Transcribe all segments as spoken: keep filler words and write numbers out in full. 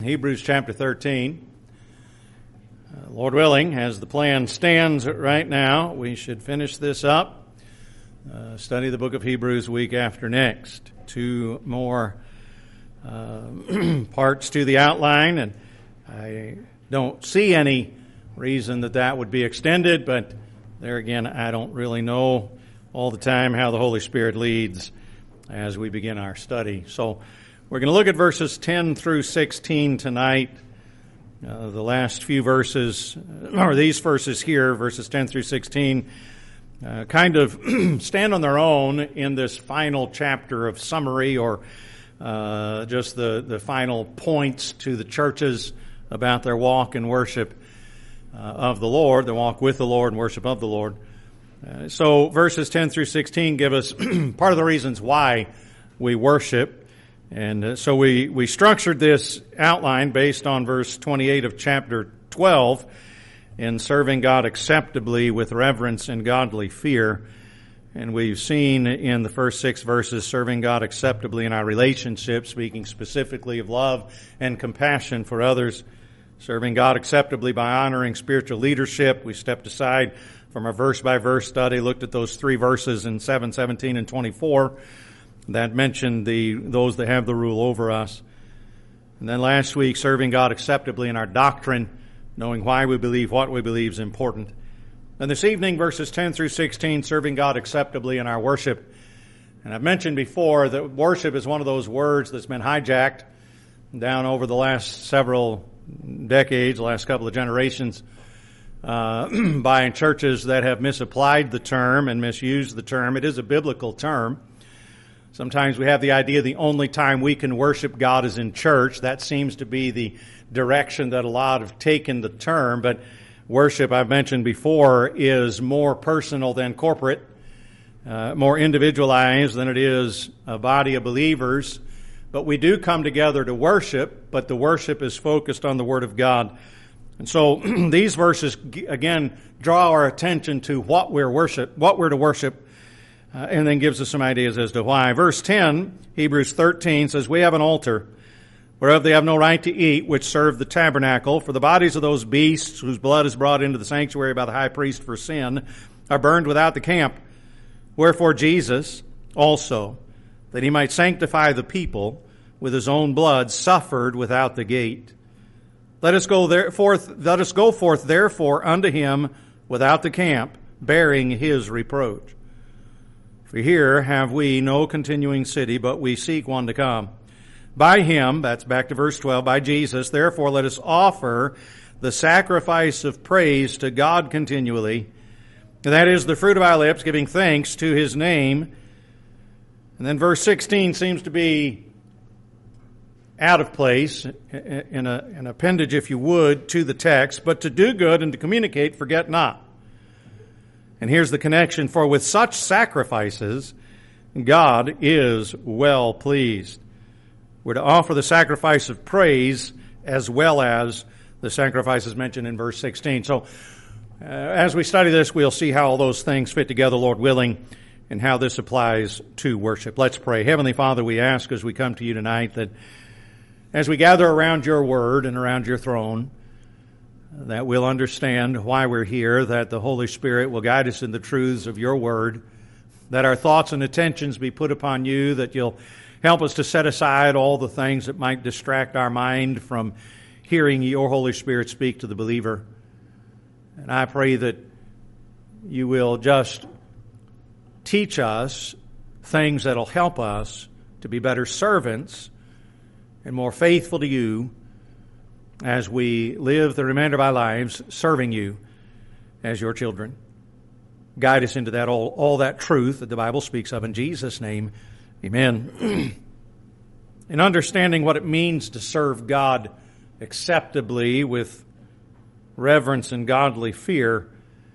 Hebrews chapter thirteen. Uh, Lord willing, as the plan stands right now, we should finish this up, uh, study the book of Hebrews week after next. Two more uh, parts to the outline, and I don't see any reason that that would be extended, but there again, I don't really know all the time how the Holy Spirit leads as we begin our study. So we're going to look at verses ten through sixteen tonight. Uh, the last few verses, or these verses here, verses ten through sixteen, uh, kind of stand on their own in this final chapter of summary, or uh, just the, the final points to the churches about their walk and worship uh, of the Lord, their walk with the Lord and worship of the Lord. Uh, so verses ten through sixteen give us part of the reasons why we worship. And uh, so we, we structured this outline based on verse twenty-eight of chapter twelve, in serving God acceptably with reverence and godly fear. And we've seen in the first six verses serving God acceptably in our relationships, speaking specifically of love and compassion for others. Serving God acceptably by honoring spiritual leadership. We stepped aside from our verse-by-verse study, looked at those three verses in seven, seventeen, and twenty-four that mentioned the those that have the rule over us. And then last week, serving God acceptably in our doctrine, knowing why we believe what we believe is important. And this evening, verses ten through sixteen, serving God acceptably in our worship. And I've mentioned before that worship is one of those words that's been hijacked down over the last several decades, the last couple of generations, uh, by churches that have misapplied the term and misused the term. It is a biblical term. Sometimes we have the idea the only time we can worship God is in church. That seems to be the direction that a lot have taken the term. But worship, I've mentioned before, is more personal than corporate, uh, more individualized than it is a body of believers. But we do come together to worship, but the worship is focused on the Word of God. And so these verses, again, draw our attention to what we're worship, what we're to worship, Uh, and then gives us some ideas as to why. Verse ten, Hebrews thirteen, says, "We have an altar, whereof they have no right to eat, which serve the tabernacle. For the bodies of those beasts, whose blood is brought into the sanctuary by the high priest for sin, are burned without the camp. Wherefore Jesus also, that he might sanctify the people with his own blood, suffered without the gate. Let us go there, forth, let us go forth therefore unto him without the camp, bearing his reproach. For here have we no continuing city, but we seek one to come. By him," that's back to verse twelve, "by Jesus, therefore let us offer the sacrifice of praise to God continually. That is the fruit of our lips, giving thanks to his name." And then verse sixteen seems to be out of place, in a, an appendage, if you would, to the text. "But to do good and to communicate, forget not." And here's the connection. "For with such sacrifices, God is well pleased." We're to offer the sacrifice of praise as well as the sacrifices mentioned in verse sixteen. So uh, as we study this, we'll see how all those things fit together, Lord willing, and how this applies to worship. Let's pray. Heavenly Father, we ask as we come to you tonight that as we gather around your word and around your throne, that we'll understand why we're here, that the Holy Spirit will guide us in the truths of your word, that our thoughts and attentions be put upon you, that you'll help us to set aside all the things that might distract our mind from hearing your Holy Spirit speak to the believer. And I pray that you will just teach us things that'll help us to be better servants and more faithful to you as we live the remainder of our lives serving you as your children. Guide us into that all, all that truth that the Bible speaks of. In Jesus' name, amen. In understanding what it means to serve God acceptably with reverence and godly fear,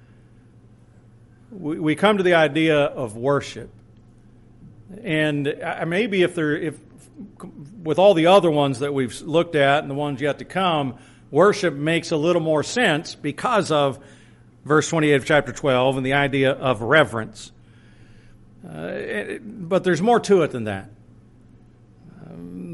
we, we come to the idea of worship. And maybe if there, if with all the other ones that we've looked at and the ones yet to come, worship makes a little more sense because of verse twenty-eight of chapter twelve and the idea of reverence. Uh, but there's more to it than that. Um,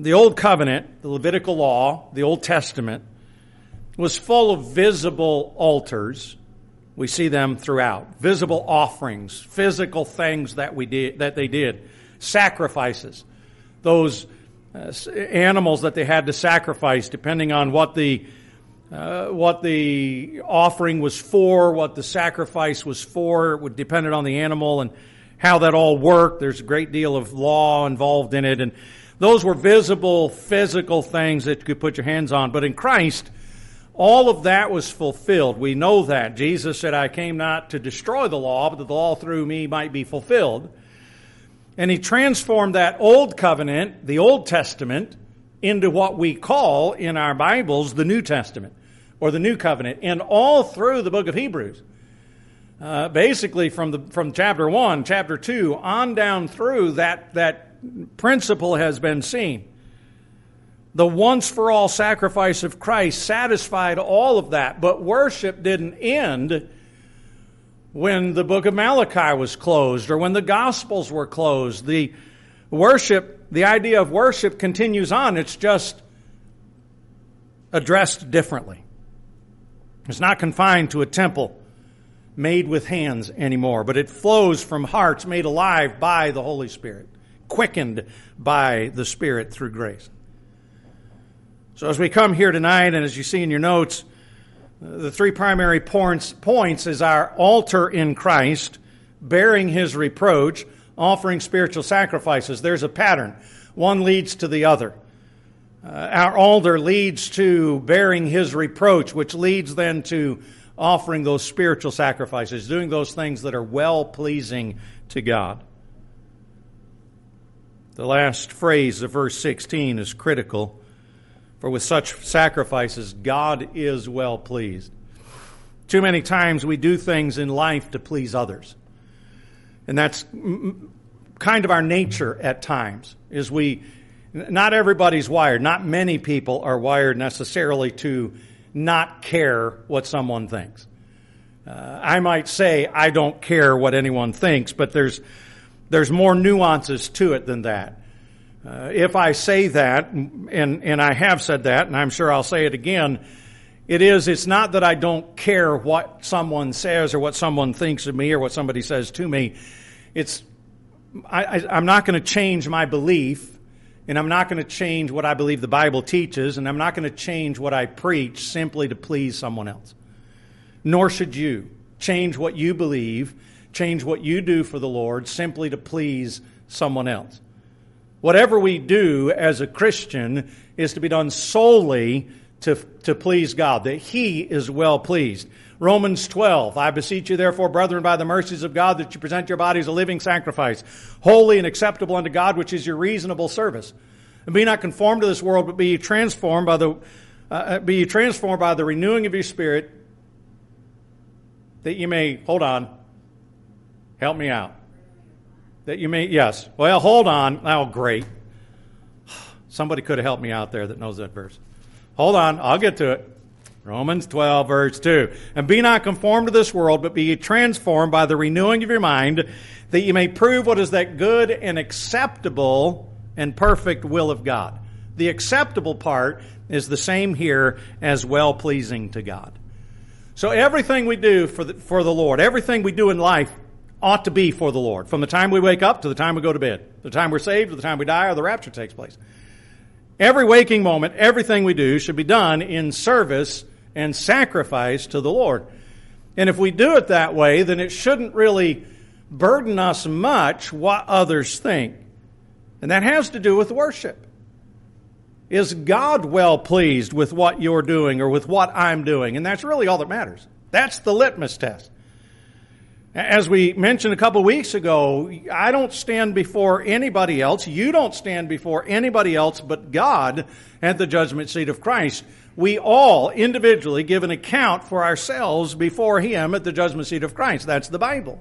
the Old Covenant, the Levitical law, the Old Testament, was full of visible altars. We see them throughout. Visible offerings, physical things that we did, that they did, sacrifices. Those uh, animals that they had to sacrifice, depending on what the uh, what the offering was for, what the sacrifice was for, it would depend on the animal and how that all worked. There's a great deal of law involved in it, and those were visible, physical things that you could put your hands on. But in Christ, all of that was fulfilled. We know that. Jesus said, I came not to destroy the law, but that the law through me might be fulfilled. And he transformed that old covenant, the Old Testament, into what we call in our Bibles the New Testament, or the New Covenant. And all through the book of Hebrews, uh, basically from the from chapter one, chapter two, on down through, that, that principle has been seen. The once-for-all sacrifice of Christ satisfied all of that, but worship didn't end when the book of Malachi was closed or when the Gospels were closed. The worship, the idea of worship continues on. It's just addressed differently. It's not confined to a temple made with hands anymore, but it flows from hearts made alive by the Holy Spirit, quickened by the Spirit through grace. So as we come here tonight, and as you see in your notes, the three primary points, points is our altar in Christ, bearing His reproach, offering spiritual sacrifices. There's a pattern. One leads to the other. Uh, our altar leads to bearing His reproach, which leads then to offering those spiritual sacrifices, doing those things that are well-pleasing to God. The last phrase of verse sixteen is critical. For with such sacrifices, God is well pleased. Too many times we do things in life to please others. And that's kind of our nature at times, is we, not everybody's wired, not many people are wired necessarily to not care what someone thinks. Uh, I might say I don't care what anyone thinks, but there's, there's more nuances to it than that. Uh, if I say that, and, and I have said that, and I'm sure I'll say it again, it is, it's not that I don't care what someone says or what someone thinks of me or what somebody says to me. It's, I, I, I'm not going to change my belief, and I'm not going to change what I believe the Bible teaches, and I'm not going to change what I preach simply to please someone else. Nor should you change what you believe, change what you do for the Lord simply to please someone else. Whatever we do as a Christian is to be done solely to, to please God, that He is well pleased. Romans twelve, I beseech you therefore, brethren, by the mercies of God, that you present your bodies a living sacrifice, holy and acceptable unto God, which is your reasonable service. And be not conformed to this world, but be ye transformed by the uh, be ye transformed by the renewing of your spirit, that you may, hold on, help me out. That you may, yes. Well, hold on. Oh, great. Somebody could have helped me out there that knows that verse. Hold on. I'll get to it. Romans twelve, verse two. And be not conformed to this world, but be ye transformed by the renewing of your mind, that you may prove what is that good and acceptable and perfect will of God. The acceptable part is the same here as well-pleasing to God. So everything we do for the, for the Lord, everything we do in life, ought to be for the Lord. From the time we wake up to the time we go to bed. The time we're saved to the time we die or the rapture takes place. Every waking moment, everything we do should be done in service and sacrifice to the Lord. And if we do it that way, then it shouldn't really burden us much what others think. And that has to do with worship. Is God well pleased with what you're doing or with what I'm doing? And that's really all that matters. That's the litmus test. As we mentioned a couple weeks ago, I don't stand before anybody else. You don't stand before anybody else but God at the judgment seat of Christ. We all individually give an account for ourselves before Him at the judgment seat of Christ. That's the Bible.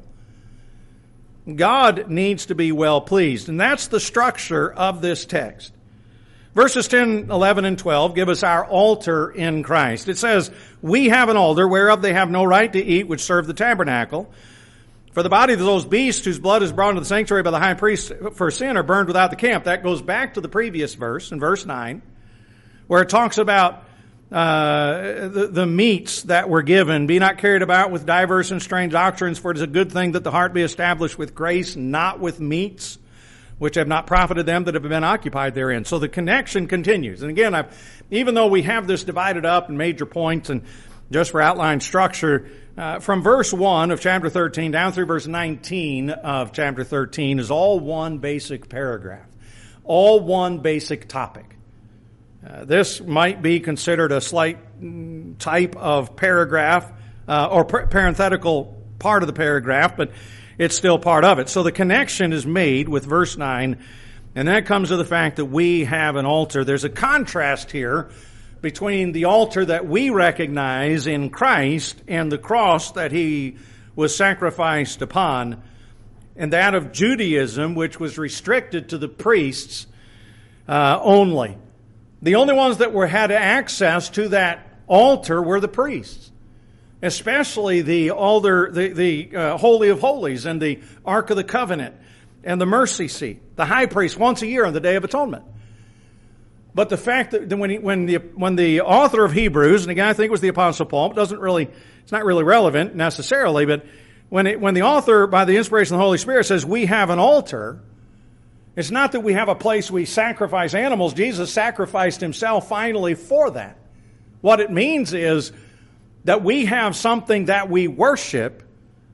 God needs to be well pleased, and that's the structure of this text. Verses ten, eleven, and twelve give us our altar in Christ. It says, we have an altar whereof they have no right to eat, which serve the tabernacle. For the body of those beasts whose blood is brought into the sanctuary by the high priest for sin are burned without the camp. That goes back to the previous verse, in verse nine, where it talks about uh, the, the meats that were given. Be not carried about with diverse and strange doctrines, for it is a good thing that the heart be established with grace, not with meats, which have not profited them that have been occupied therein. So the connection continues. And again, I've, even though we have this divided up in major points and just for outline structure, uh, from verse one of chapter thirteen down through verse nineteen of chapter thirteen is all one basic paragraph, all one basic topic. Uh, this might be considered a slight type of paragraph uh, or par- parenthetical part of the paragraph, but it's still part of it. So the connection is made with verse nine, and that comes to the fact that we have an altar. There's a contrast here between the altar that we recognize in Christ and the cross that He was sacrificed upon, and that of Judaism, which was restricted to the priests uh, only. The only ones that were had access to that altar were the priests, especially the altar, the, the uh, Holy of Holies and the Ark of the Covenant and the mercy seat, the high priest once a year on the Day of Atonement. But the fact that when he, when the when the author of Hebrews, and again I think it was the Apostle Paul, it doesn't really, it's not really relevant necessarily, but when it, when the author by the inspiration of the Holy Spirit says we have an altar, it's not that we have a place we sacrifice animals. Jesus sacrificed Himself finally for that. What it means is that we have something that we worship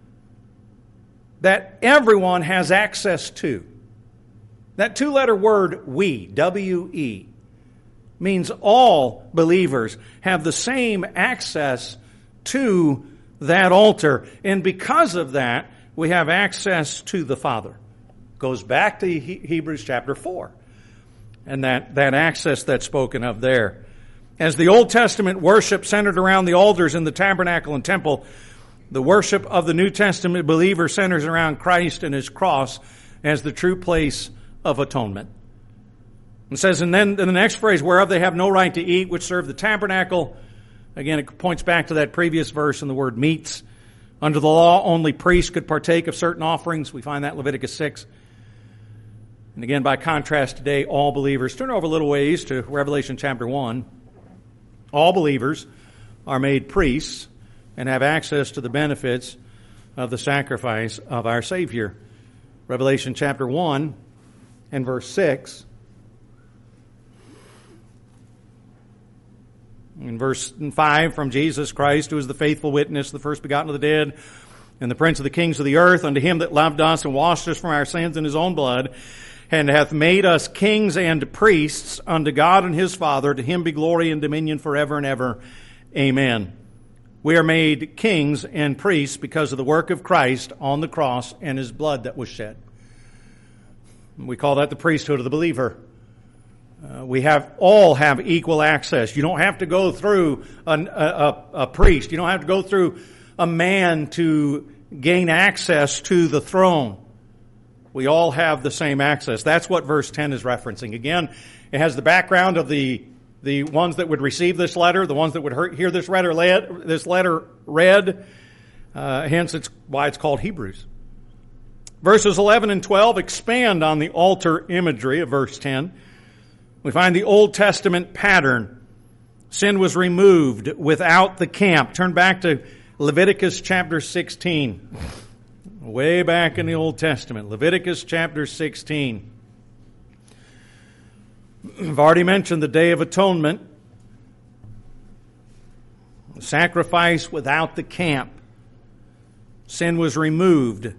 that everyone has access to. That two-letter word, we, W E, means all believers have the same access to that altar. And because of that, we have access to the Father. Goes back to Hebrews chapter four. And that, that access that's spoken of there. As the Old Testament worship centered around the altars in the tabernacle and temple, the worship of the New Testament believer centers around Christ and His cross as the true place of atonement. It says, and then in the next phrase, whereof they have no right to eat, which serve the tabernacle. Again, it points back to that previous verse in the word meats. Under the law, only priests could partake of certain offerings. We find that in Leviticus six. And again, by contrast today, all believers. Turn over a little ways to Revelation chapter one. All believers are made priests and have access to the benefits of the sacrifice of our Savior. Revelation chapter one and verse six. In verse five, from Jesus Christ, who is the faithful witness, the first begotten of the dead, and the prince of the kings of the earth, unto Him that loved us and washed us from our sins in His own blood, and hath made us kings and priests unto God and His Father. To Him be glory and dominion forever and ever. Amen. We are made kings and priests because of the work of Christ on the cross and His blood that was shed. We call that the priesthood of the believer. Uh, we have all have equal access. You don't have to go through an, a, a, a priest. You don't have to go through a man to gain access to the throne. We all have the same access. That's what verse ten is referencing. Again, it has the background of the the ones that would receive this letter, the ones that would hear this letter read. This letter read. Uh, hence, it's why it's called Hebrews. Verses eleven and twelve expand on the altar imagery of verse ten. We find the Old Testament pattern. Sin was removed without the camp. Turn back to Leviticus chapter sixteen. Way back in the Old Testament. Leviticus chapter sixteen. I've already mentioned the Day of Atonement. Sacrifice without the camp. Sin was removed.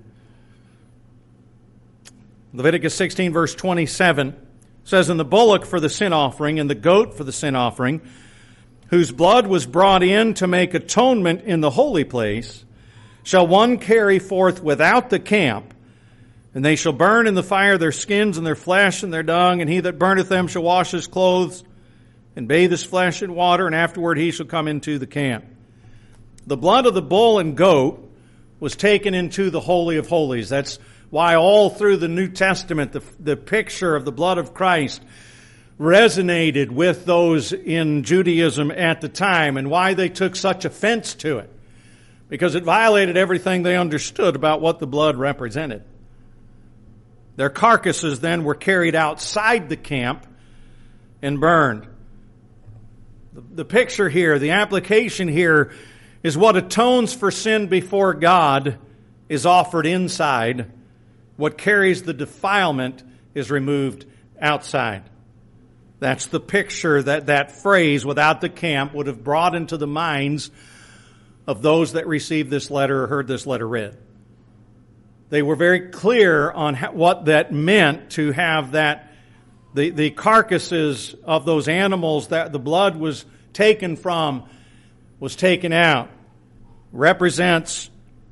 Leviticus sixteen verse twenty-seven says, and the bullock for the sin offering and the goat for the sin offering, whose blood was brought in to make atonement in the holy place, shall one carry forth without the camp, and they shall burn in the fire their skins and their flesh and their dung, and he that burneth them shall wash his clothes and bathe his flesh in water, and afterward he shall come into the camp. The blood of the bull and goat was taken into the Holy of Holies. That's why all through the New Testament, the, the picture of the blood of Christ resonated with those in Judaism at the time, and why they took such offense to it. because it violated everything they understood about what the blood represented. Their carcasses then were carried outside the camp and burned. The, the picture here, the application here, is what atones for sin before God is offered inside. What carries the defilement is removed outside. That's the picture that that phrase, without the camp, would have brought into the minds of those that received this letter or heard this letter read. They were very clear on how, what that meant to have that, the, the carcasses of those animals that the blood was taken from, was taken out, represents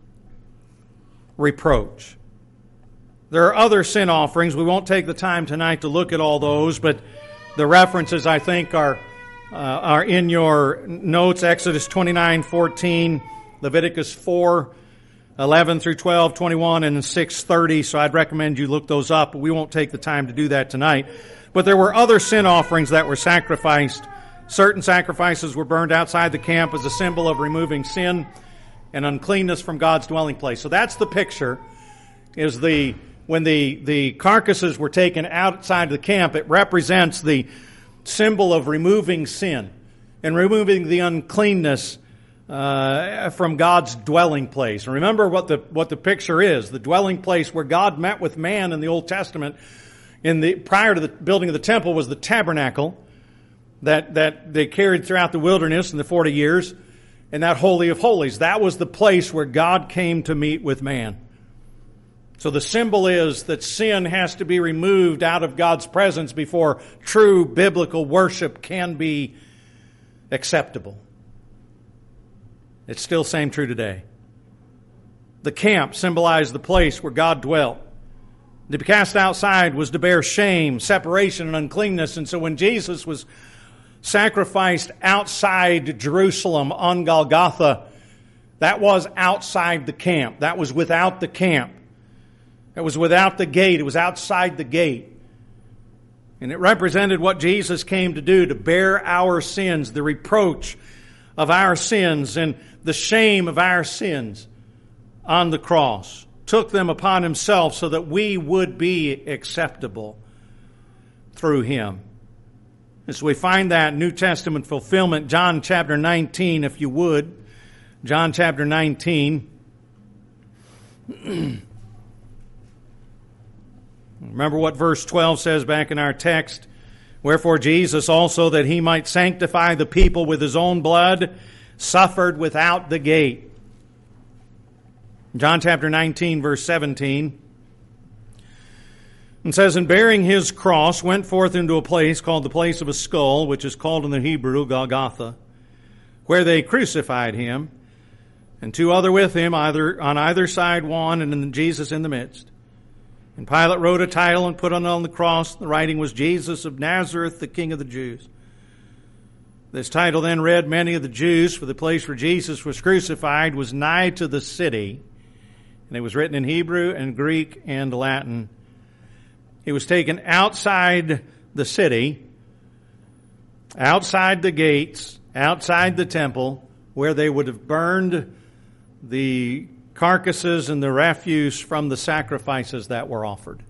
reproach. There are other sin offerings. We won't take the time tonight to look at all those, but the references, I think, are uh, are in your notes. Exodus twenty-nine fourteen, Leviticus four eleven through twelve, twenty-one, and six thirty. So I'd recommend you look those up, but we won't take the time to do that tonight. But there were other sin offerings that were sacrificed. Certain sacrifices were burned outside the camp as a symbol of removing sin and uncleanness from God's dwelling place. So that's the picture, is the when the, the carcasses were taken outside the camp, it represents the symbol of removing sin and removing the uncleanness uh, from God's dwelling place. And remember what the what the picture is. The dwelling place where God met with man in the Old Testament in the prior to the building of the temple was the tabernacle that, that they carried throughout the wilderness in the forty years, and that Holy of Holies. That was the place where God came to meet with man. So the symbol is that sin has to be removed out of God's presence before true biblical worship can be acceptable. It's still same true today. The camp symbolized the place where God dwelt. To be cast outside was to bear shame, separation, and uncleanness. And so when Jesus was sacrificed outside Jerusalem on Golgotha, that was outside the camp. That was without the camp. It was without the gate. It was outside the gate. And it represented what Jesus came to do, to bear our sins, the reproach of our sins and the shame of our sins on the cross. Took them upon himself so that we would be acceptable through him. As we find that New Testament fulfillment, John chapter nineteen, if you would. John chapter nineteen. Remember what verse twelve says back in our text. Wherefore Jesus also, that he might sanctify the people with his own blood, suffered without the gate. John chapter nineteen, verse seventeen. And says, and bearing his cross, went forth into a place called the place of a skull, which is called in the Hebrew Golgotha, where they crucified him, and two other with him, either on either side one, and Jesus in the midst. And Pilate wrote a title and put it on the cross. The writing was Jesus of Nazareth, the King of the Jews. This title then read, many of the Jews, for the place where Jesus was crucified was nigh to the city. And it was written in Hebrew and Greek and Latin. It was taken outside the city, outside the gates, outside the temple, where they would have burned the carcasses and the refuse from the sacrifices that were offered.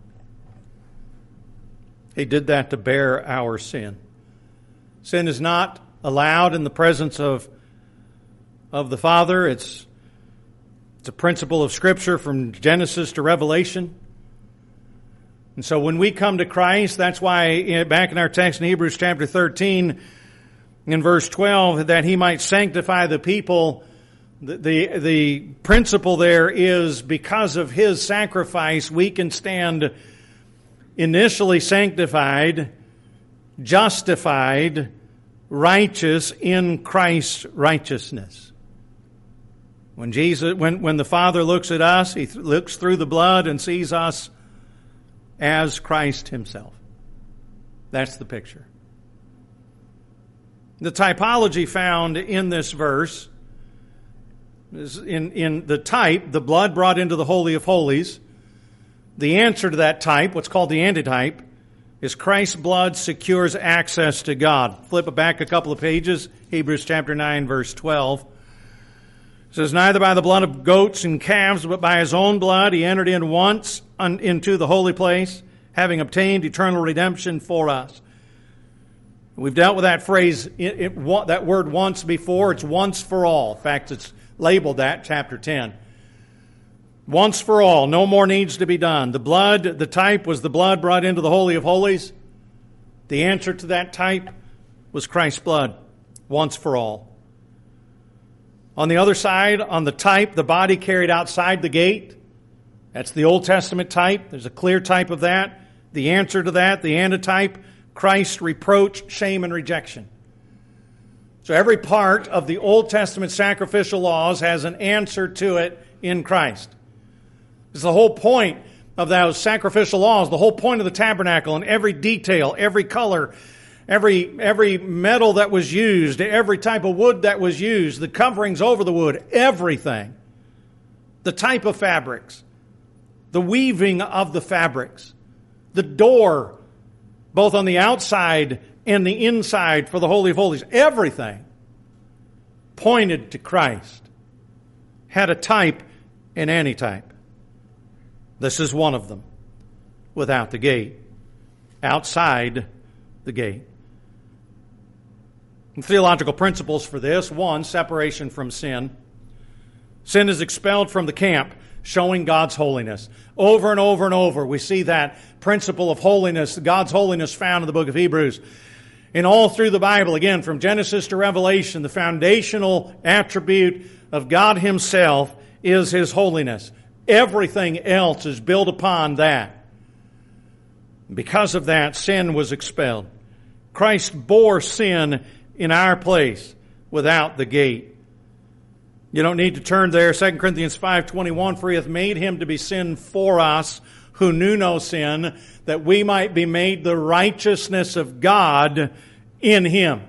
He did that to bear our sin. Sin is not allowed in the presence of, of the Father. It's, it's a principle of Scripture from Genesis to Revelation. And so when we come to Christ, that's why back in our text in Hebrews chapter thirteen, in verse twelve, that he might sanctify the people. The, the, the principle there is because of his sacrifice, we can stand initially sanctified, justified, righteous in Christ's righteousness. When Jesus, when, when the Father looks at us, he th- looks through the blood and sees us as Christ himself. That's the picture. The typology found in this verse is in, in the type, the blood brought into the Holy of Holies. The answer to that type, what's called the antitype, is Christ's blood secures access to God. Flip it back a couple of pages, Hebrews chapter nine, verse twelve. It says, neither by the blood of goats and calves, but by his own blood he entered in once into the holy place, having obtained eternal redemption for us. We've dealt with that phrase, it, it, that word once before. It's once for all. In fact, it's labeled that, chapter ten. Once for all. No more needs to be done. The blood, the type was the blood brought into the Holy of Holies. The answer to that type was Christ's blood, once for all. On the other side, on the type, the body carried outside the gate. That's the Old Testament type. There's a clear type of that. The answer to that, the antitype, Christ's reproach, shame, and rejection. So every part of the Old Testament sacrificial laws has an answer to it in Christ. It's the whole point of those sacrificial laws, the whole point of the tabernacle, and every detail, every color, Every every metal that was used, every type of wood that was used, the coverings over the wood, everything. The type of fabrics, the weaving of the fabrics, the door, both on the outside and the inside for the Holy of Holies, everything pointed to Christ, had a type and antitype. This is one of them, without the gate, outside the gate. Theological principles for this. One, separation from sin. Sin is expelled from the camp, showing God's holiness. Over and over and over, we see that principle of holiness, God's holiness found in the book of Hebrews. And all through the Bible, again, from Genesis to Revelation, the foundational attribute of God Himself is His holiness. Everything else is built upon that. Because of that, sin was expelled. Christ bore sin in our place without the gate. You don't need to turn there. Second Corinthians five twenty-one, for He hath made Him to be sin for us, who knew no sin, that we might be made the righteousness of God in Him.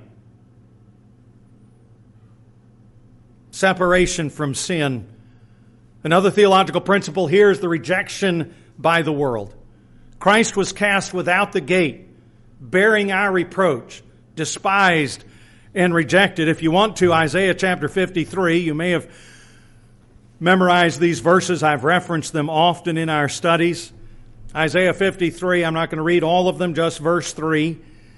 Separation from sin. Another theological principle here is the rejection by the world. Christ was cast without the gate, bearing our reproach, despised and rejected. If you want to, Isaiah chapter fifty-three, you may have memorized these verses. I've referenced them often in our studies. Isaiah fifty-three, I'm not going to read all of them, just verse three.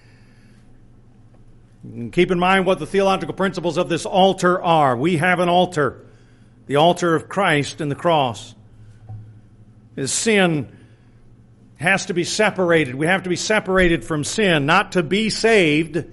And keep in mind what the theological principles of this altar are. We have an altar, the altar of Christ and the cross. His sin has to be separated. We have to be separated from sin, not to be saved.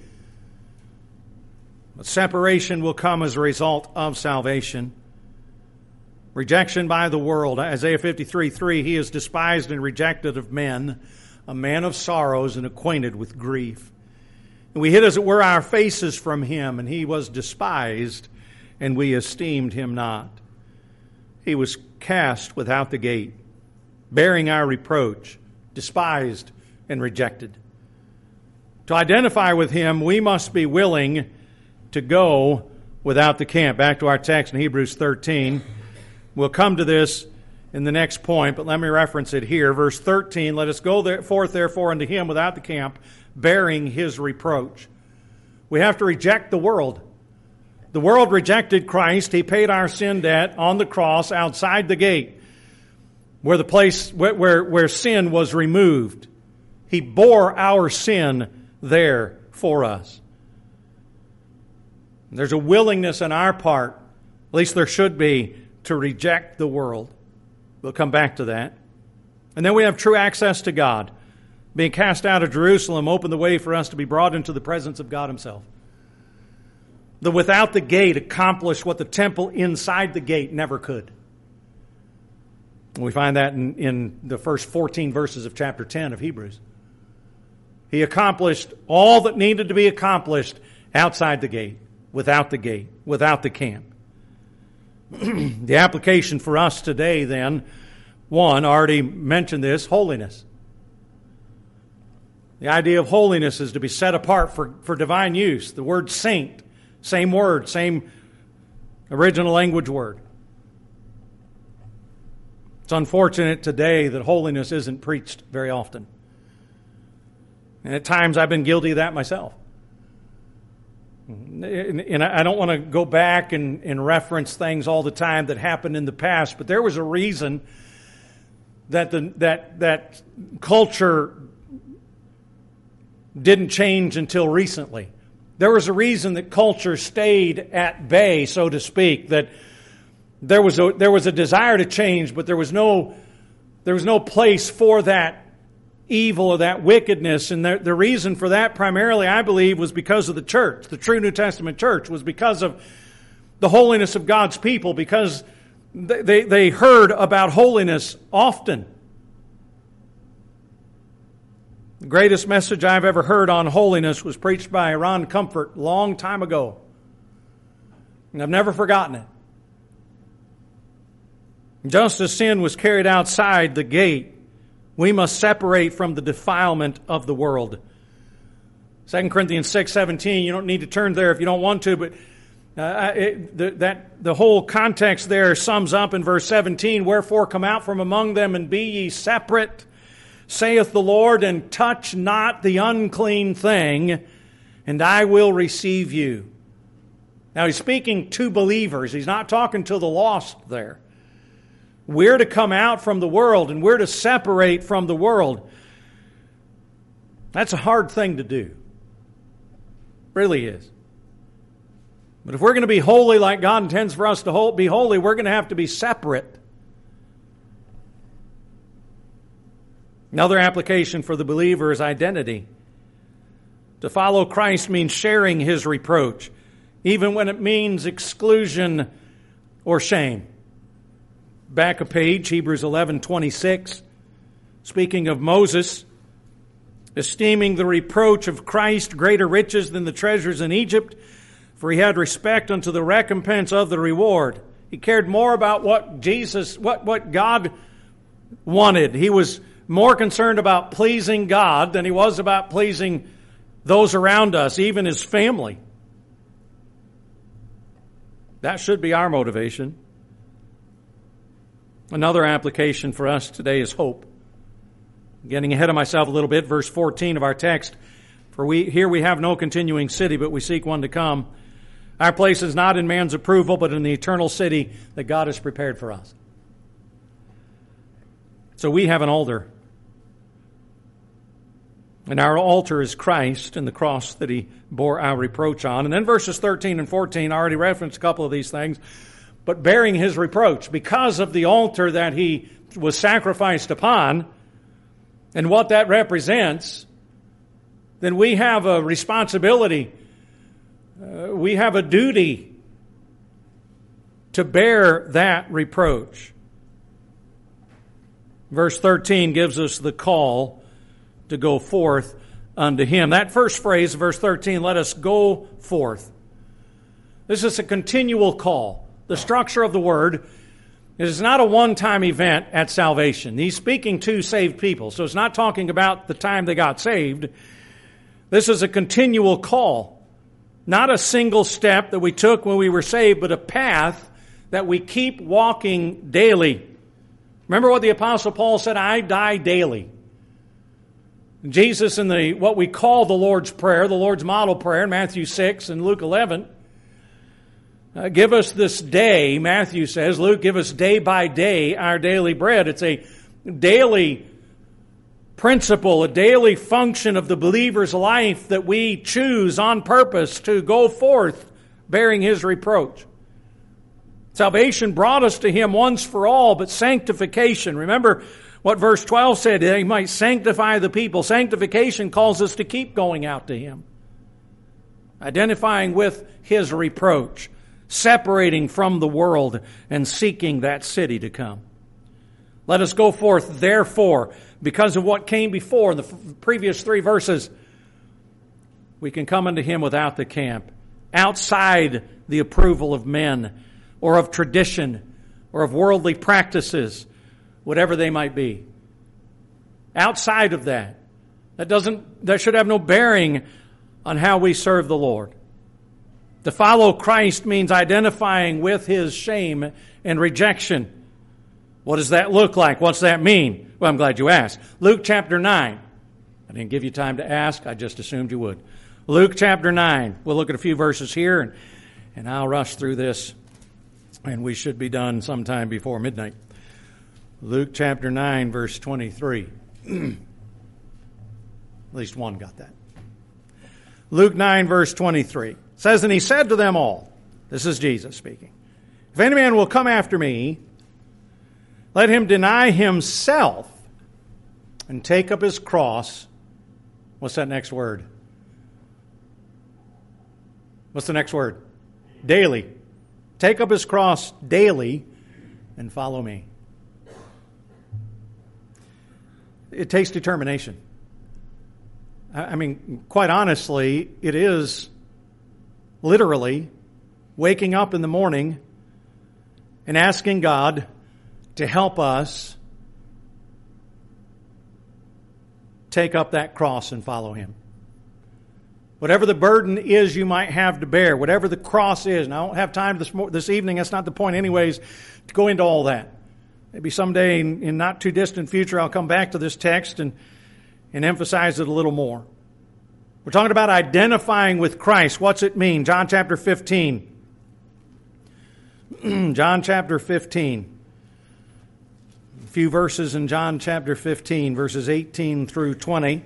But separation will come as a result of salvation. Rejection by the world. Isaiah fifty-three three, He is despised and rejected of men, a man of sorrows and acquainted with grief. And we hid as it were our faces from Him, and He was despised, and we esteemed Him not. He was cast without the gate, bearing our reproach, despised and rejected. To identify with Him, we must be willing to go without the camp. Back to our text in Hebrews thirteen. We'll come to this in the next point, but let me reference it here. Verse thirteen, let us go there, forth therefore unto Him without the camp, bearing His reproach. We have to reject the world. The world rejected Christ. He paid our sin debt on the cross outside the gate, where the place where, where, where sin was removed. He bore our sin there for us. There's a willingness on our part, at least there should be, to reject the world. We'll come back to that. And then we have true access to God. Being cast out of Jerusalem opened the way for us to be brought into the presence of God Himself. The without the gate accomplished what the temple inside the gate never could. We find that in, in the first fourteen verses of chapter ten of Hebrews. He accomplished all that needed to be accomplished outside the gate, without the gate, without the camp. The application for us today then, one, already mentioned this, holiness. The idea of holiness is to be set apart for, for divine use. The word saint, same word, same original language word. It's unfortunate today that holiness isn't preached very often. And at times I've been guilty of that myself. And I don't want to go back and, and reference things all the time that happened in the past, but there was a reason that the that that culture didn't change until recently. There was a reason that culture stayed at bay, so to speak. That there was a there was a desire to change, but there was no there was no place for that evil or that wickedness. And the, the reason for that primarily, I believe, was because of the church. The true New Testament church was because of the holiness of God's people, because they, they, they heard about holiness often. The greatest message I've ever heard on holiness was preached by Ron Comfort a long time ago. And I've never forgotten it. Just as sin was carried outside the gate, we must separate from the defilement of the world. Second Corinthians six seventeen, you don't need to turn there if you don't want to, but uh, it, the, that, the whole context there sums up in verse seventeen, "Wherefore come out from among them and be ye separate, saith the Lord, and touch not the unclean thing, and I will receive you." Now he's speaking to believers. He's not talking to the lost there. We're to come out from the world, and we're to separate from the world. That's a hard thing to do. It really is. But if we're going to be holy like God intends for us to be holy, we're going to have to be separate. Another application for the believer is identity. To follow Christ means sharing His reproach, even when it means exclusion or shame. Back a page, Hebrews eleven twenty-six. Speaking of Moses, esteeming the reproach of Christ greater riches than the treasures in Egypt, for he had respect unto the recompense of the reward. He cared more about what Jesus, what, what God wanted. He was more concerned about pleasing God than he was about pleasing those around us, even his family. That should be our motivation. Another application for us today is hope. Getting ahead of myself a little bit, verse fourteen of our text. For we here we have no continuing city, but we seek one to come. Our place is not in man's approval, but in the eternal city that God has prepared for us. So we have an altar. And our altar is Christ and the cross that He bore our reproach on. And then verses thirteen and fourteen, I already referenced a couple of these things. But bearing His reproach, because of the altar that He was sacrificed upon, and what that represents, then we have a responsibility, uh, we have a duty to bear that reproach. Verse thirteen gives us the call to go forth unto Him. That first phrase, verse thirteen, let us go forth. This is a continual call. The structure of the word is not a one-time event at salvation. He's speaking to saved people, so it's not talking about the time they got saved. This is a continual call, not a single step that we took when we were saved, but a path that we keep walking daily. Remember what the Apostle Paul said, I die daily. Jesus in the what we call the Lord's Prayer, the Lord's model prayer in Matthew six and Luke eleven, Uh, give us this day, Matthew says, Luke, give us day by day our daily bread. It's a daily principle, a daily function of the believer's life that we choose on purpose to go forth bearing His reproach. Salvation brought us to Him once for all, but sanctification, remember what verse twelve said, He might sanctify the people. Sanctification calls us to keep going out to Him, identifying with His reproach, separating from the world and seeking that city to come. Let us go forth, therefore, because of what came before in the f- previous three verses. We can come unto Him without the camp, outside the approval of men or of tradition or of worldly practices, whatever they might be. Outside of that, that doesn't, that should have no bearing on how we serve the Lord. To follow Christ means identifying with His shame and rejection. What does that look like? What's that mean? Well, I'm glad you asked. Luke chapter nine. I didn't give you time to ask. I just assumed you would. Luke chapter nine. We'll look at a few verses here, and, and I'll rush through this, and we should be done sometime before midnight. Luke chapter nine, verse twenty-three. At least one got that. Luke nine, verse twenty-three. It says, "And he said to them all," this is Jesus speaking, "If any man will come after me, let him deny himself and take up his cross." What's that next word? What's the next word? Daily. Take up his cross daily and follow me. It takes determination. I mean, quite honestly, it is literally waking up in the morning and asking God to help us take up that cross and follow Him. Whatever the burden is you might have to bear, whatever the cross is, and I don't have time this this evening, that's not the point anyways, to go into all that. Maybe someday in, in not too distant future I'll come back to this text and, and emphasize it a little more. We're talking about identifying with Christ. What's it mean? John chapter fifteen. John chapter fifteen. A few verses in John chapter fifteen, verses eighteen through twenty.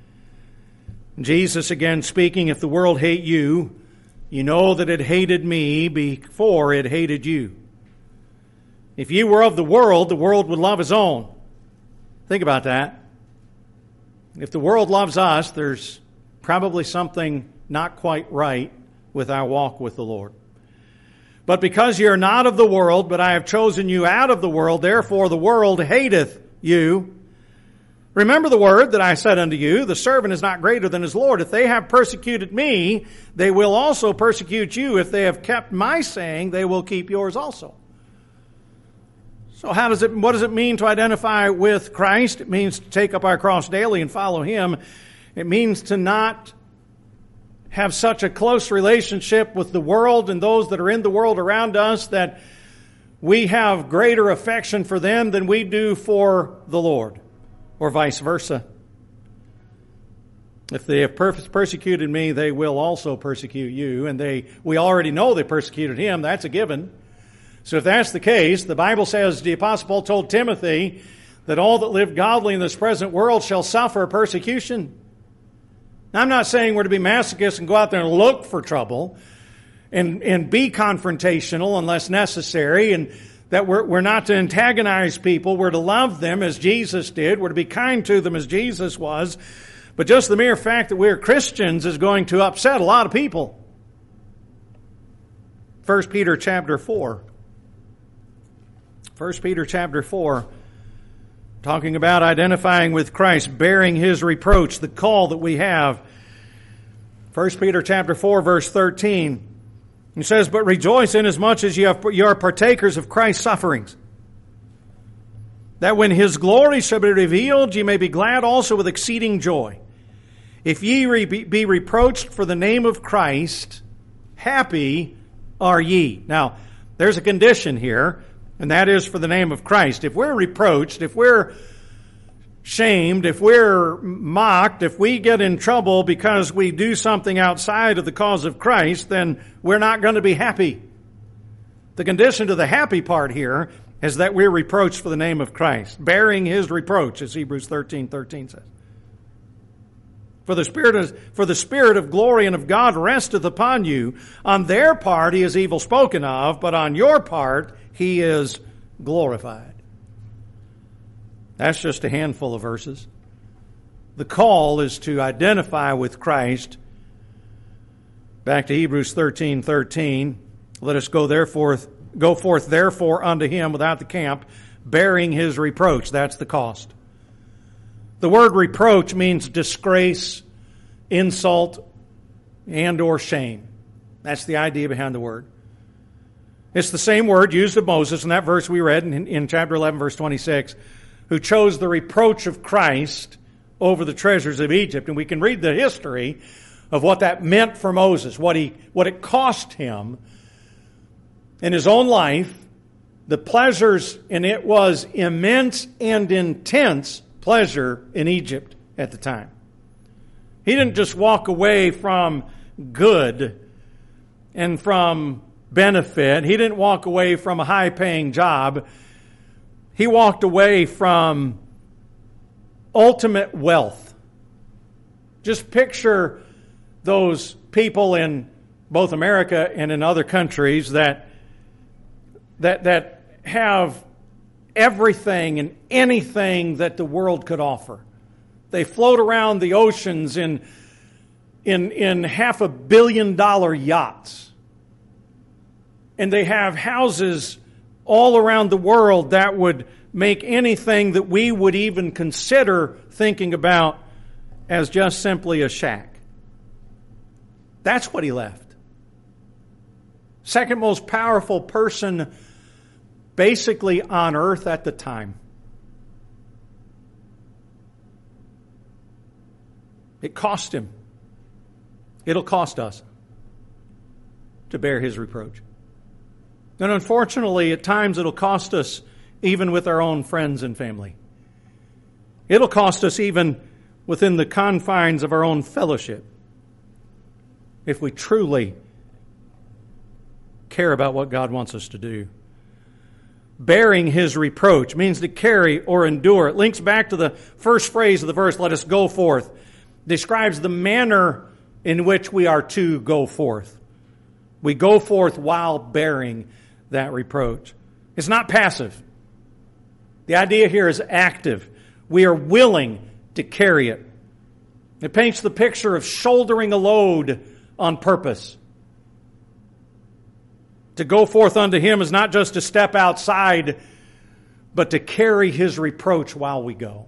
Jesus again speaking, "If the world hate you, you know that it hated me before it hated you. If you were of the world, the world would love his own." Think about that. If the world loves us, there's probably something not quite right with our walk with the Lord. "But because you are not of the world, but I have chosen you out of the world, therefore the world hateth you. Remember the word that I said unto you, the servant is not greater than his Lord. If they have persecuted me, they will also persecute you. If they have kept my saying, they will keep yours also." So how does it, what does it mean to identify with Christ? It means to take up our cross daily and follow Him. It means to not have such a close relationship with the world and those that are in the world around us that we have greater affection for them than we do for the Lord, or vice versa. If they have persecuted me, they will also persecute you. And they, we already know they persecuted Him. That's a given. So if that's the case, the Bible says, the Apostle Paul told Timothy that all that live godly in this present world shall suffer persecution. Now, I'm not saying we're to be masochists and go out there and look for trouble and, and be confrontational unless necessary, and that we're, we're not to antagonize people. We're to love them as Jesus did. We're to be kind to them as Jesus was. But just the mere fact that we're Christians is going to upset a lot of people. First Peter chapter four. First Peter chapter four, talking about identifying with Christ, bearing His reproach, the call that we have. First Peter chapter four, verse thirteen. He says, "But rejoice inasmuch as you, have, you are partakers of Christ's sufferings, that when His glory shall be revealed, ye may be glad also with exceeding joy. If ye re- be reproached for the name of Christ, happy are ye." Now, there's a condition here, and that is for the name of Christ. If we're reproached, if we're shamed, if we're mocked, if we get in trouble because we do something outside of the cause of Christ, then we're not going to be happy. The condition to the happy part here is that we're reproached for the name of Christ, bearing His reproach, as Hebrews thirteen thirteen says. For the Spirit of, for the Spirit of glory and of God resteth upon you. On their part He is evil spoken of, but on your part He is glorified. That's just a handful of verses. The call is to identify with Christ. Back to Hebrews thirteen thirteen. "Let us go therefore, go forth therefore unto Him without the camp, bearing His reproach." That's the cost. The word reproach means disgrace, insult, and or shame. That's the idea behind the word. It's the same word used of Moses in that verse we read in, in chapter eleven, verse twenty-six, who chose the reproach of Christ over the treasures of Egypt. And we can read the history of what that meant for Moses, what he, what it cost him in his own life, the pleasures, and it was immense and intense pleasure in Egypt at the time. He didn't just walk away from good and from benefit. He didn't walk away from a high-paying job. He walked away from ultimate wealth. Just picture those people in both America and in other countries that that that have everything and anything that the world could offer. They float around the oceans in in in half a billion dollar yachts. And they have houses all around the world that would make anything that we would even consider thinking about as just simply a shack. That's what he left. Second most powerful person basically on earth at the time. It cost him. It'll cost us to bear his reproach. And unfortunately, at times it'll cost us even with our own friends and family. It'll cost us even within the confines of our own fellowship if we truly care about what God wants us to do. Bearing his reproach means to carry or endure. It links back to the first phrase of the verse, let us go forth. Describes the manner in which we are to go forth. We go forth while bearing that reproach. It's not passive. The idea here is active. We are willing to carry it. It paints the picture of shouldering a load on purpose. To go forth unto him is not just to step outside, but to carry his reproach while we go.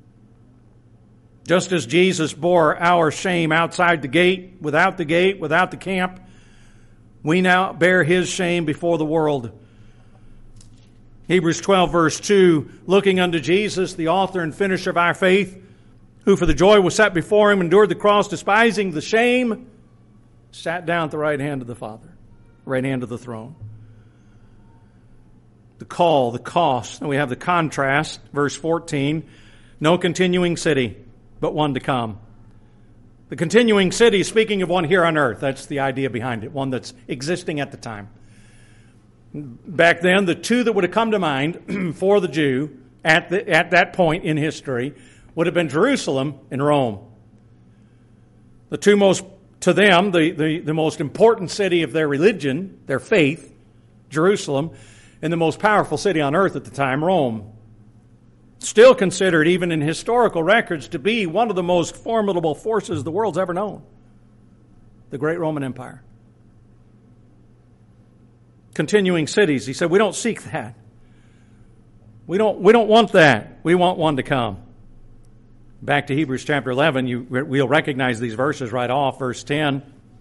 Just as Jesus bore our shame outside the gate, without the gate, without the camp, we now bear his shame before the world. Hebrews twelve verse two, looking unto Jesus, the author and finisher of our faith, who for the joy was set before him endured the cross, despising the shame, sat down at the right hand of the Father, right hand of the throne. The call, the cost. And we have the contrast, verse fourteen, no continuing city, but one to come. The continuing city, speaking of one here on earth, that's the idea behind it, one that's existing at the time. Back then, the two that would have come to mind for the Jew at the, at that point in history would have been Jerusalem and Rome. The two most, to them, the, the, the most important city of their religion, their faith, Jerusalem, and the most powerful city on earth at the time, Rome. Still considered, even in historical records, to be one of the most formidable forces the world's ever known. The great Roman Empire. Continuing cities. He said, we don't seek that. We don't, we don't want that. We want one to come. Back to Hebrews chapter eleven, you, we'll recognize these verses right off. Verse ten.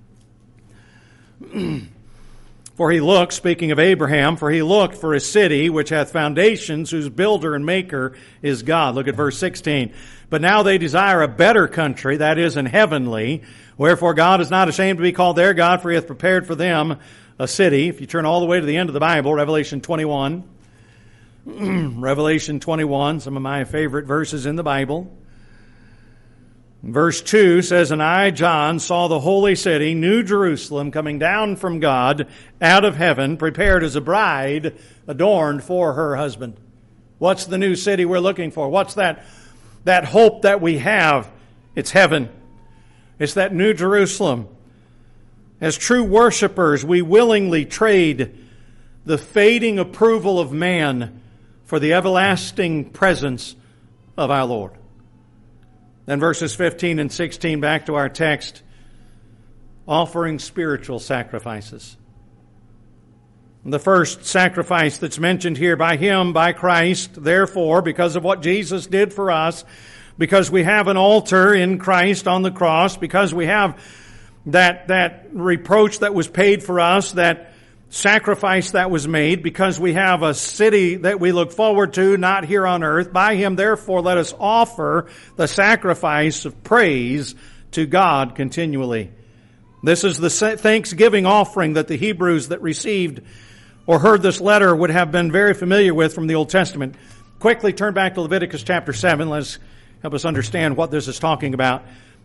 For he looked, speaking of Abraham, for he looked for a city which hath foundations, whose builder and maker is God. Look at verse sixteen. But now they desire a better country, that is, an heavenly. Wherefore God is not ashamed to be called their God, for he hath prepared for them a city. If you turn all the way to the end of the Bible, Revelation twenty-one. Revelation twenty-one, some of my favorite verses in the Bible. Verse two says, and I, John, saw the holy city, New Jerusalem, coming down from God out of heaven, prepared as a bride adorned for her husband. What's the new city we're looking for? What's that, that hope that we have? It's heaven. It's that New Jerusalem. As true worshipers, we willingly trade the fading approval of man for the everlasting presence of our Lord. Then verses fifteen and sixteen, back to our text, offering spiritual sacrifices. The first sacrifice that's mentioned here, by him, by Christ, therefore, because of what Jesus did for us, because we have an altar in Christ on the cross, because we have that, that reproach that was paid for us, that sacrifice that was made, because we have a city that we look forward to, not here on earth. By him, therefore, let us offer the sacrifice of praise to God continually. This is the thanksgiving offering that the Hebrews that received or heard this letter would have been very familiar with from the Old Testament. Quickly turn back to Leviticus chapter seven. Let's help us understand what this is talking about.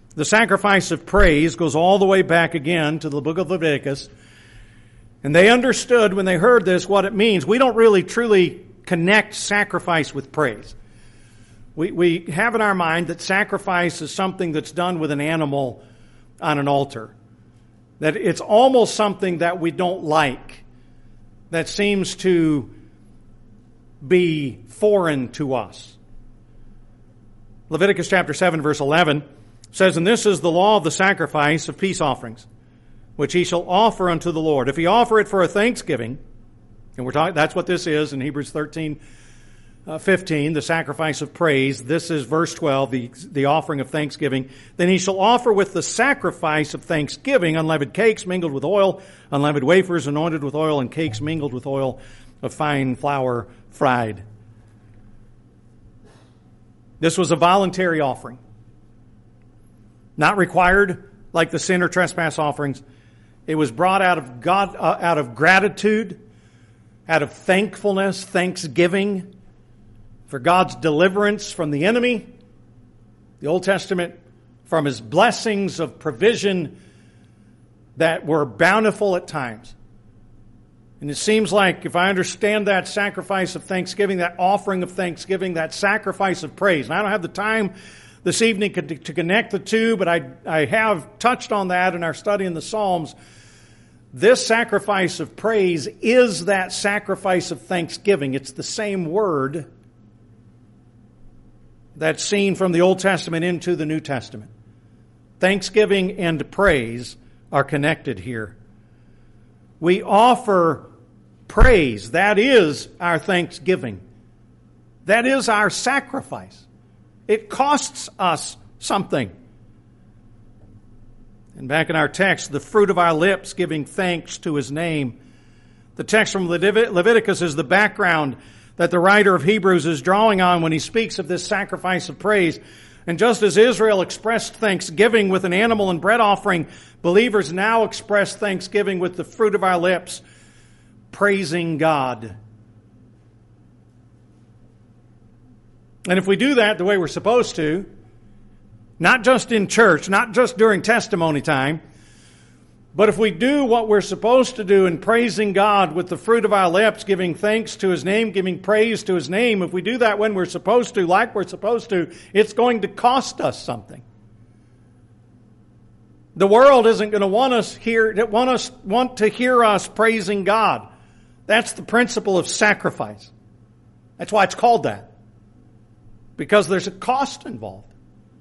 The sacrifice of praise goes all the way back again to the book of Leviticus. And they understood when they heard this what it means. We don't really truly connect sacrifice with praise. We, we have in our mind that sacrifice is something that's done with an animal on an altar. That it's almost something that we don't like, that seems to be foreign to us. Leviticus chapter seven, verse eleven says, "And this is the law of the sacrifice of peace offerings, which he shall offer unto the Lord. If he offer it for a thanksgiving," and we're talking, that's what this is in Hebrews thirteen, uh, fifteen, the sacrifice of praise. This is verse twelve, the, the offering of thanksgiving. "Then he shall offer with the sacrifice of thanksgiving unleavened cakes mingled with oil, unleavened wafers anointed with oil, and cakes mingled with oil of fine flour fried." This was a voluntary offering. Not required like the sin or trespass offerings. It was brought out of God, uh, out of gratitude, out of thankfulness, thanksgiving for God's deliverance from the enemy. The Old Testament, from His blessings of provision that were bountiful at times. And it seems like if I understand that sacrifice of thanksgiving, that offering of thanksgiving, that sacrifice of praise, and I don't have the time this evening to connect the two, but I, I have touched on that in our study in the Psalms. This sacrifice of praise is that sacrifice of thanksgiving. It's the same word that's seen from the Old Testament into the New Testament. Thanksgiving and praise are connected here. We offer praise. That is our thanksgiving. That is our sacrifice. It costs us something. And back in our text, the fruit of our lips giving thanks to His name. The text from Leviticus is the background that the writer of Hebrews is drawing on when he speaks of this sacrifice of praise. And just as Israel expressed thanksgiving with an animal and bread offering, believers now express thanksgiving with the fruit of our lips, praising God. And if we do that the way we're supposed to, not just in church, not just during testimony time, but if we do what we're supposed to do in praising God with the fruit of our lips, giving thanks to His name, giving praise to His name, if we do that when we're supposed to, like we're supposed to, it's going to cost us something. The world isn't going to want us hear, want us want to hear us praising God. That's the principle of sacrifice. That's why it's called that. Because there's a cost involved.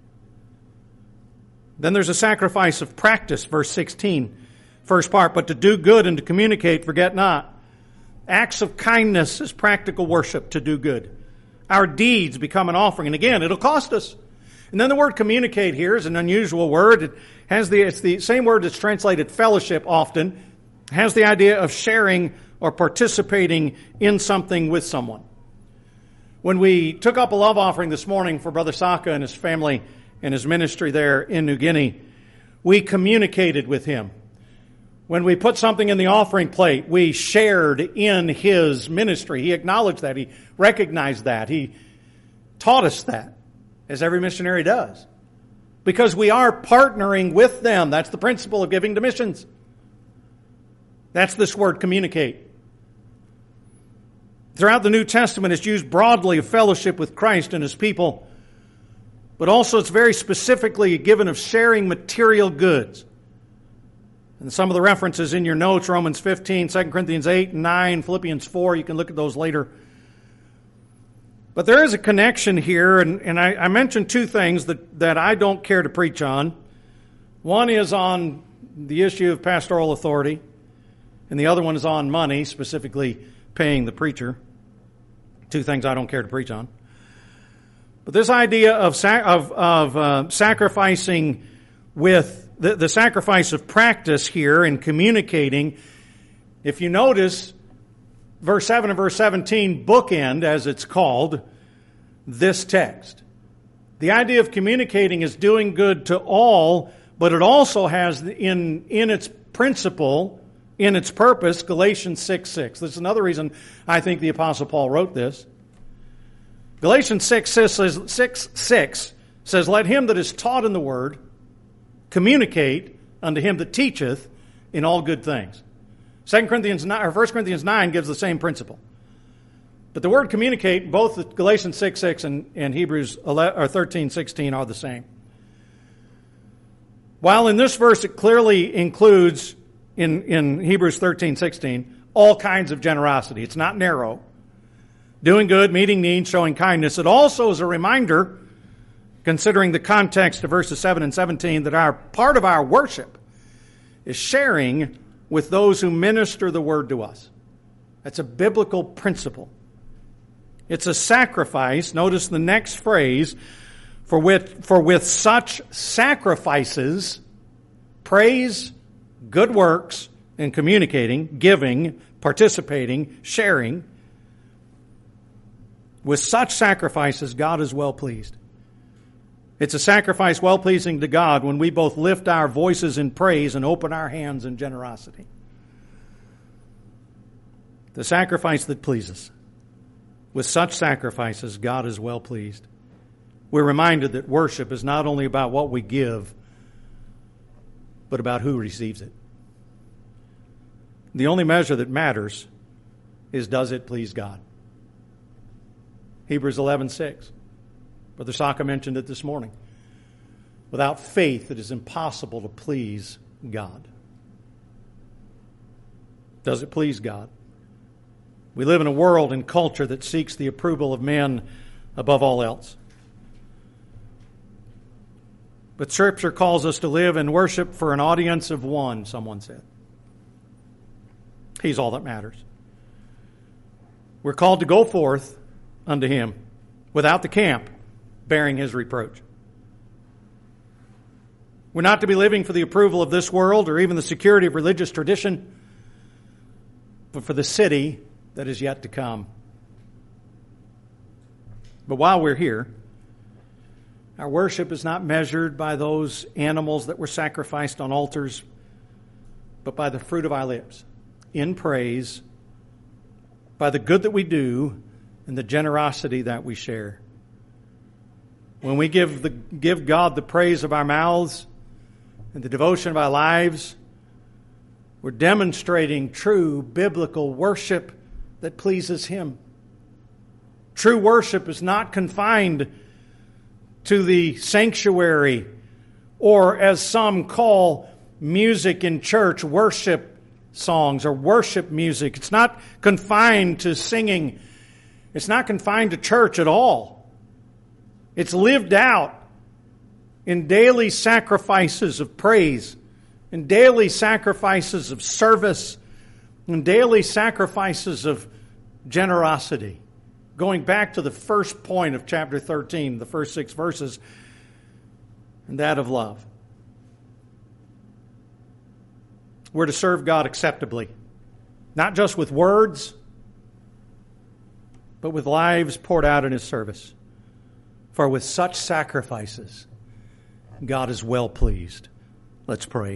Then there's a sacrifice of practice, verse sixteen, first part. "But to do good and to communicate, forget not." Acts of kindness is practical worship, to do good. Our deeds become an offering. And again, it'll cost us. And then the word communicate here is an unusual word. It has the, it's the same word that's translated fellowship often. It has the idea of sharing or participating in something with someone. When we took up a love offering this morning for Brother Saka and his family and his ministry there in New Guinea, we communicated with him. When we put something in the offering plate, we shared in his ministry. He acknowledged that. He recognized that. He taught us that, as every missionary does. Because we are partnering with them. That's the principle of giving to missions. That's this word, communicate. Throughout the New Testament, it's used broadly of fellowship with Christ and His people. But also it's very specifically given of sharing material goods. And some of the references in your notes, Romans fifteen, Second Corinthians eight and nine, Philippians four, you can look at those later. But there is a connection here, and, and I, I mentioned two things that, that I don't care to preach on. One is on the issue of pastoral authority, and the other one is on money, specifically paying the preacher. Two things I don't care to preach on. But this idea of sac- of, of uh, sacrificing with the, the sacrifice of practice here in communicating, if you notice, verse seven and verse seventeen bookend, as it's called, this text. The idea of communicating is doing good to all, but it also has in, in its principle, in its purpose, Galatians six six. This is another reason I think the Apostle Paul wrote this. Galatians six six says, six, six says, "Let him that is taught in the word communicate unto him that teacheth in all good things. Second Corinthians nine, or First Corinthians nine gives the same principle. But the word communicate, both Galatians six six and, and Hebrews eleven, or thirteen sixteen are the same. While in this verse it clearly includes, in, in Hebrews thirteen sixteen, all kinds of generosity. It's not narrow. Doing good, meeting needs, showing kindness. It also is a reminder, considering the context of verses seven and seventeen, that our part of our worship is sharing with those who minister the word to us. That's a biblical principle. It's a sacrifice. Notice the next phrase, for with, for with such sacrifices, praise, good works, and communicating, giving, participating, sharing, with such sacrifices, God is well pleased. It's a sacrifice well-pleasing to God when we both lift our voices in praise and open our hands in generosity. The sacrifice that pleases. With such sacrifices, God is well pleased. We're reminded that worship is not only about what we give, but about who receives it. The only measure that matters is, does it please God? Hebrews eleven six. Brother Saka mentioned it this morning. Without faith, it is impossible to please God. Does it please God? We live in a world and culture that seeks the approval of men above all else. But Scripture calls us to live and worship for an audience of one, someone said. He's all that matters. We're called to go forth unto him without the camp, bearing his reproach. We're not to be living for the approval of this world or even the security of religious tradition, but for the city that is yet to come. But while we're here, our worship is not measured by those animals that were sacrificed on altars, but by the fruit of our lips, in praise, by the good that we do, and the generosity that we share. When we give the give God the praise of our mouths and the devotion of our lives, we're demonstrating true biblical worship that pleases him. True worship is not confined to the sanctuary, or as some call music in church, worship songs or worship music. It's not confined to singing. It's not confined to church at all. It's lived out in daily sacrifices of praise, in daily sacrifices of service, in daily sacrifices of generosity. Going back to the first point of chapter thirteen, the first six verses, and that of love. We're to serve God acceptably, not just with words, but with lives poured out in his service. For with such sacrifices, God is well pleased. Let's pray.